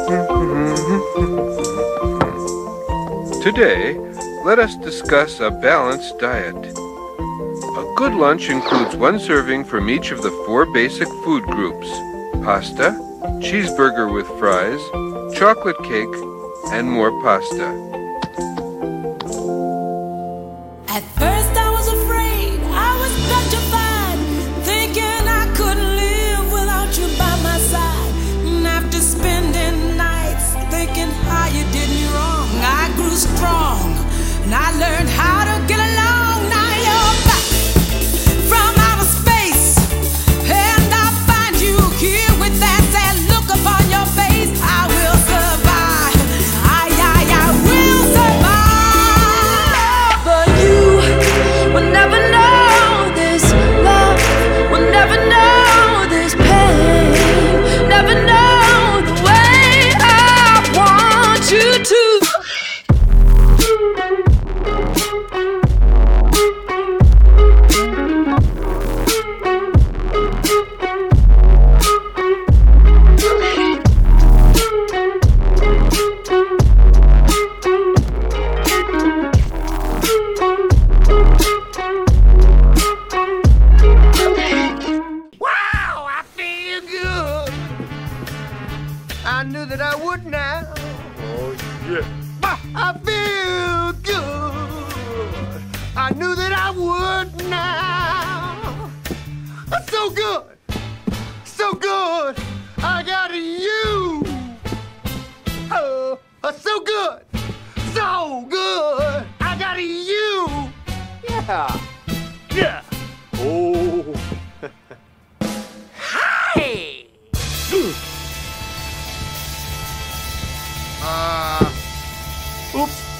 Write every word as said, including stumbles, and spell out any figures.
Today, let us discuss a balanced diet. A good lunch includes one serving from each of the four basic food groups: pasta, cheeseburger with fries, chocolate cake, and more pasta. At first I was afraid, I was petrified, thinking I couldn't live without you by my side. And after spending nights thinking how you did me wrong, I grew strong and I learned how to get along. Now you're back from outer space, and I find you here with that sad look upon your face. I will survive, I, I, I will survive. But you will never know this love, will never know this pain, never know the way I want you to. Wow, I feel good. I knew that I would now. Oh, yeah. I feel good. I knew that I would now. So good, so good. I got you. Oh, so good, so good. I got you. Yeah, Yeah. Oh. hey. Uh, oops.